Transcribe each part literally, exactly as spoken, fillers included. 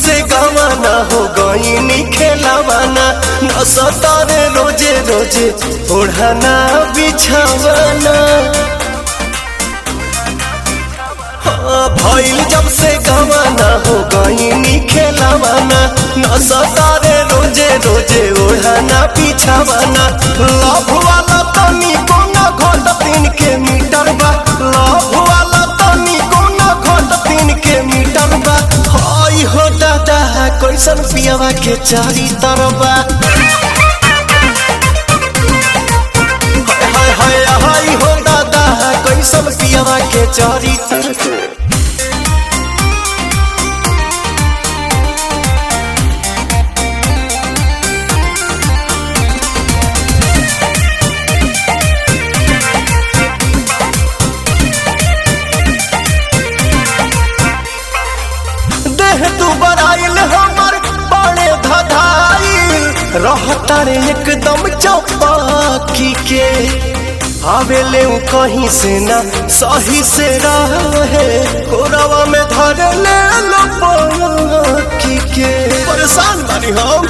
से गवाना हो गईनी खेलावाना न सतारे रोजे रोजे ओढ़ाना बिछावाना। भइल जब से गवाना हो गईनी खेलावाना न सतारे रोजे रोजे ओढ़ाना बिछावाना। लव वाला तनी कोना घट तीन के मीटर बा, लव वाला तनी कोना घट तीन के मीटर बा। हाय हो दादा कैसन पियावा के चारी तरबा, हाय हाय हाय हो दादा कैसन पियावा के चारी तरबा। तू बराइल हमर बड़े धधाइल रहता रे एकदम चौपाकी के। आवेले उ कहीं से ना सही से रहे कोरावा में धर ले लो पाकी के। परेशान बानी हम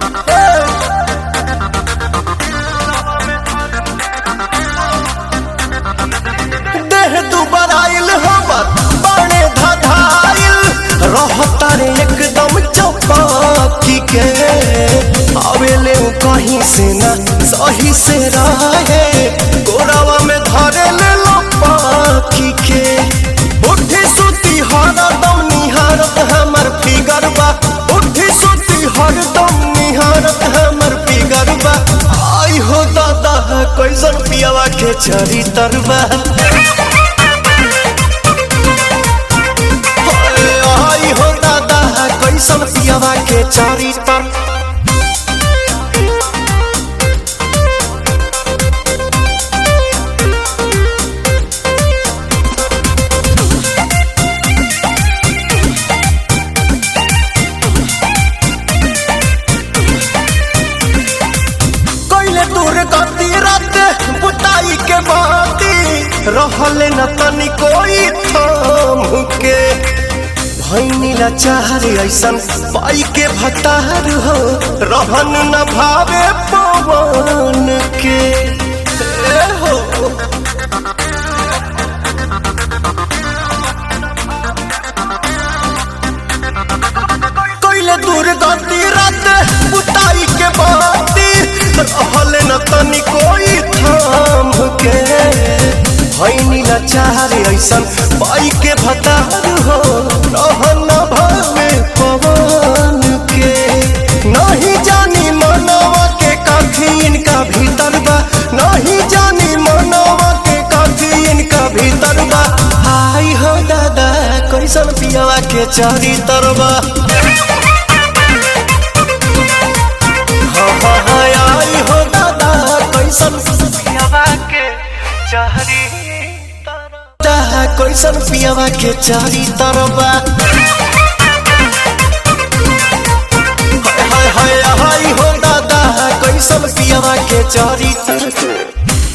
देह तू बराइल हमर बड़े धधाइल रहता रे एकदम चौपाकी के। आवेले उ कहीं से ना सही से रहे गोरावा में धरे ले लो पाखी के। उठी सुती हरदम निहारत हमर फिगर बा, उठी सुती हरदम निहारत हमर फिगर बा। आई हो दादा कैसन पियावा के चरी तरबा, हो दादा कैसन पियावा के चारी तर। कैले दूर गति रात बुताई के बाती रहले न तनी कोई थाम के। भैनी लाचार ऐसन पाई के भतार हो रहन न भावे पवन के। ए हो कैले दूर गति रात बुताई के बाती रहले न तनी कोई थाम के। भैनी लाचार ऐसन पाई के भतार हो रहन न भावे पवन के। नहीं जानी मनवा के काठी इनका भीतर बा, नहीं जानी मनवा के काठी इनका भीतर बा। आई हो दादा कैसन पियावा के चारी तरबा, हाँ हाँ हाँ आई हो दादा कैसन पियावा के चारी तरबा, कैसन पियावा के चारी तरबा। हाय हाय हाय हो दादा कैसन पियावा के चारी तरबा।